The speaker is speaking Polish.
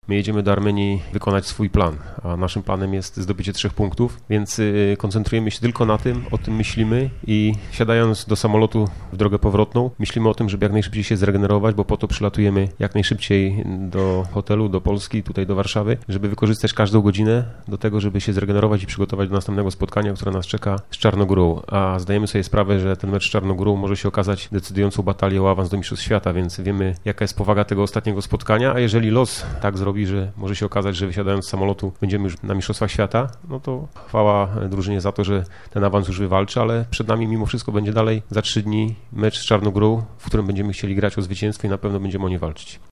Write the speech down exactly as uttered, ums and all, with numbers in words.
My jedziemy do Armenii wykonać swój plan, a naszym planem jest zdobycie trzech punktów, więc koncentrujemy się tylko na tym, o tym myślimy i wsiadając do samolotu w drogę powrotną, myślimy o tym, żeby jak najszybciej się zregenerować, bo po to przylatujemy jak najszybciej do hotelu, do Polski, tutaj do Warszawy, żeby wykorzystać każdą godzinę do tego, żeby się zregenerować i przygotować do następnego spotkania, które nas czeka z Czarnogórą. A zdajemy sobie sprawę, że ten mecz z Czarnogórą może się okazać decydującą batalią o awans do Mistrzostw Świata, więc wiemy, jaka jest powaga tego ostatniego spotkania, a jeżeli los tak zrobi, że może się okazać, że wysiadając z samolotu będziemy już na Mistrzostwach Świata, no to chwała drużynie za to, że ten awans już wywalczy, ale przed nami mimo wszystko będzie dalej za trzy dni mecz z Czarnogórą, w którym będziemy chcieli grać o zwycięstwo i na pewno będziemy o nie walczyć.